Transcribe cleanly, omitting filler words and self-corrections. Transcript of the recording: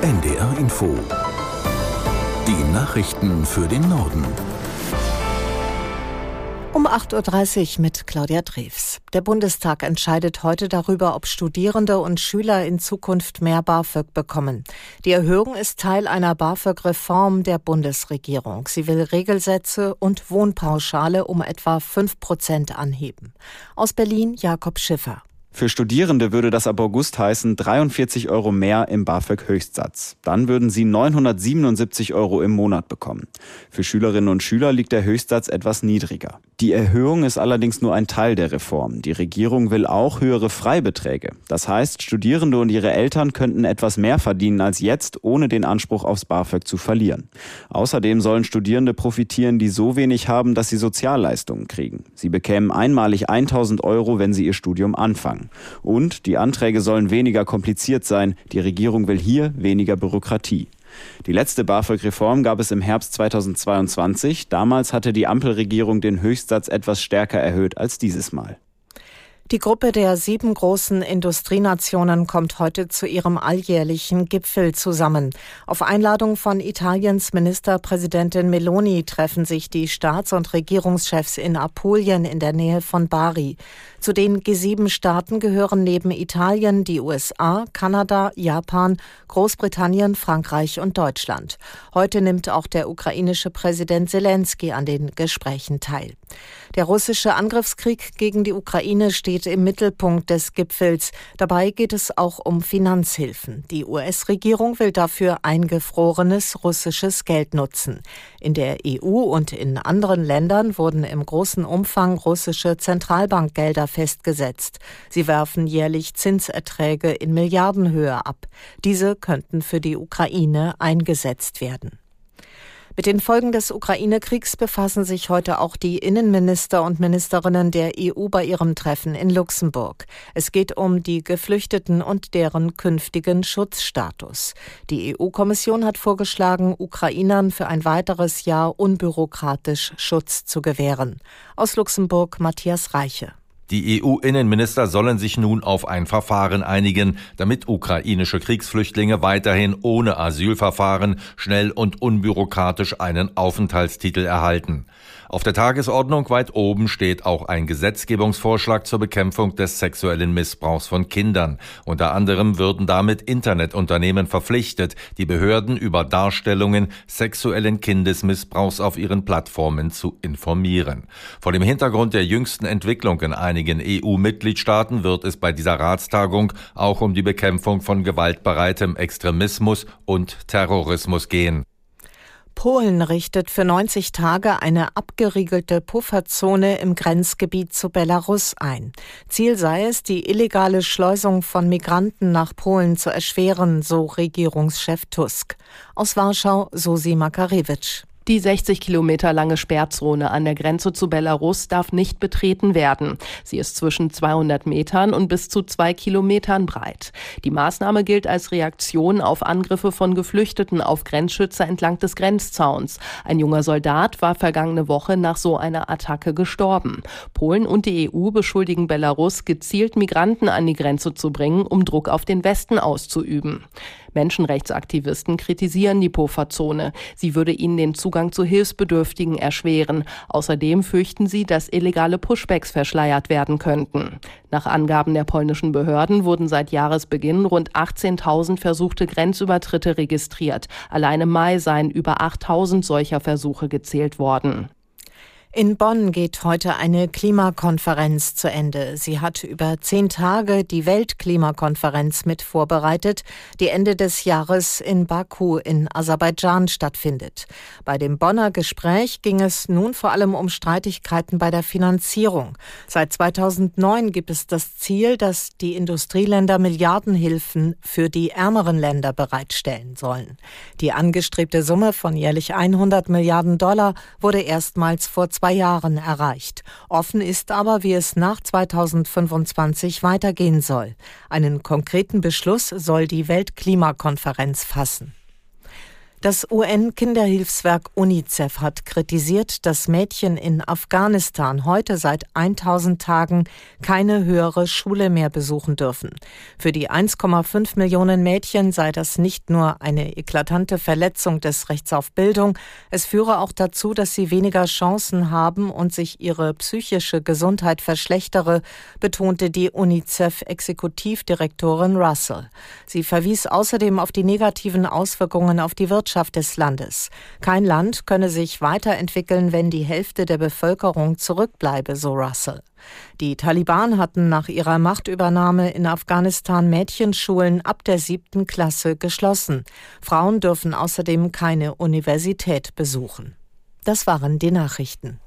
NDR Info. Die Nachrichten für den Norden. Um 8.30 Uhr mit Claudia Drews. Der Bundestag entscheidet heute darüber, ob Studierende und Schüler in Zukunft mehr BAföG bekommen. Die Erhöhung ist Teil einer BAföG-Reform der Bundesregierung. Sie will Regelsätze und Wohnpauschale um etwa 5% anheben. Aus Berlin Jakob Schiffer. Für Studierende würde das ab August heißen 43 € mehr im BAföG-Höchstsatz. Dann würden sie 977 € im Monat bekommen. Für Schülerinnen und Schüler liegt der Höchstsatz etwas niedriger. Die Erhöhung ist allerdings nur ein Teil der Reform. Die Regierung will auch höhere Freibeträge. Das heißt, Studierende und ihre Eltern könnten etwas mehr verdienen als jetzt, ohne den Anspruch aufs BAföG zu verlieren. Außerdem sollen Studierende profitieren, die so wenig haben, dass sie Sozialleistungen kriegen. Sie bekämen einmalig 1.000 €, wenn sie ihr Studium anfangen. Und die Anträge sollen weniger kompliziert sein. Die Regierung will hier weniger Bürokratie. Die letzte BAföG-Reform gab es im Herbst 2022. Damals hatte die Ampelregierung den Höchstsatz etwas stärker erhöht als dieses Mal. Die Gruppe der 7 großen Industrienationen kommt heute zu ihrem alljährlichen Gipfel zusammen. Auf Einladung von Italiens Ministerpräsidentin Meloni treffen sich die Staats- und Regierungschefs in Apulien in der Nähe von Bari. Zu den G7-Staaten gehören neben Italien die USA, Kanada, Japan, Großbritannien, Frankreich und Deutschland. Heute nimmt auch der ukrainische Präsident Selenskyj an den Gesprächen teil. Der russische Angriffskrieg gegen die Ukraine steht im Mittelpunkt des Gipfels. Dabei geht es auch um Finanzhilfen. Die US-Regierung will dafür eingefrorenes russisches Geld nutzen. In der EU und in anderen Ländern wurden im großen Umfang russische Zentralbankgelder festgesetzt. Sie werfen jährlich Zinserträge in Milliardenhöhe ab. Diese könnten für die Ukraine eingesetzt werden. Mit den Folgen des Ukraine-Kriegs befassen sich heute auch die Innenminister und Ministerinnen der EU bei ihrem Treffen in Luxemburg. Es geht um die Geflüchteten und deren künftigen Schutzstatus. Die EU-Kommission hat vorgeschlagen, Ukrainern für ein weiteres Jahr unbürokratisch Schutz zu gewähren. Aus Luxemburg Matthias Reiche. Die EU-Innenminister sollen sich nun auf ein Verfahren einigen, damit ukrainische Kriegsflüchtlinge weiterhin ohne Asylverfahren schnell und unbürokratisch einen Aufenthaltstitel erhalten. Auf der Tagesordnung weit oben steht auch ein Gesetzgebungsvorschlag zur Bekämpfung des sexuellen Missbrauchs von Kindern. Unter anderem würden damit Internetunternehmen verpflichtet, die Behörden über Darstellungen sexuellen Kindesmissbrauchs auf ihren Plattformen zu informieren. Vor dem Hintergrund der jüngsten Entwicklung in einigen EU-Mitgliedstaaten wird es bei dieser Ratstagung auch um die Bekämpfung von gewaltbereitem Extremismus und Terrorismus gehen. Polen richtet für 90 Tage eine abgeriegelte Pufferzone im Grenzgebiet zu Belarus ein. Ziel sei es, die illegale Schleusung von Migranten nach Polen zu erschweren, so Regierungschef Tusk. Aus Warschau Susi Makarewitsch. Die 60 Kilometer lange Sperrzone an der Grenze zu Belarus darf nicht betreten werden. Sie ist zwischen 200 Metern und bis zu 2 Kilometern breit. Die Maßnahme gilt als Reaktion auf Angriffe von Geflüchteten auf Grenzschützer entlang des Grenzzauns. Ein junger Soldat war vergangene Woche nach so einer Attacke gestorben. Polen und die EU beschuldigen Belarus, gezielt Migranten an die Grenze zu bringen, um Druck auf den Westen auszuüben. Menschenrechtsaktivisten kritisieren die Pufferzone. Sie würde ihnen den Zugang zu Hilfsbedürftigen erschweren. Außerdem fürchten sie, dass illegale Pushbacks verschleiert werden könnten. Nach Angaben der polnischen Behörden wurden seit Jahresbeginn rund 18.000 versuchte Grenzübertritte registriert. Allein im Mai seien über 8.000 solcher Versuche gezählt worden. In Bonn geht heute eine Klimakonferenz zu Ende. Sie hat über 10 Tage die Weltklimakonferenz mit vorbereitet, die Ende des Jahres in Baku in Aserbaidschan stattfindet. Bei dem Bonner Gespräch ging es nun vor allem um Streitigkeiten bei der Finanzierung. Seit 2009 gibt es das Ziel, dass die Industrieländer Milliardenhilfen für die ärmeren Länder bereitstellen sollen. Die angestrebte Summe von jährlich $100 Milliarden wurde erstmals vor 2 Jahren erreicht. Offen ist aber, wie es nach 2025 weitergehen soll. Einen konkreten Beschluss soll die Weltklimakonferenz fassen. Das UN-Kinderhilfswerk UNICEF hat kritisiert, dass Mädchen in Afghanistan heute seit 1000 Tagen keine höhere Schule mehr besuchen dürfen. Für die 1,5 Millionen Mädchen sei das nicht nur eine eklatante Verletzung des Rechts auf Bildung, es führe auch dazu, dass sie weniger Chancen haben und sich ihre psychische Gesundheit verschlechtere, betonte die UNICEF-Exekutivdirektorin Russell. Sie verwies außerdem auf die negativen Auswirkungen auf die Wirtschaft des Landes. Kein Land könne sich weiterentwickeln, wenn die Hälfte der Bevölkerung zurückbleibe, so Russell. Die Taliban hatten nach ihrer Machtübernahme in Afghanistan Mädchenschulen ab der 7. Klasse geschlossen. Frauen dürfen außerdem keine Universität besuchen. Das waren die Nachrichten.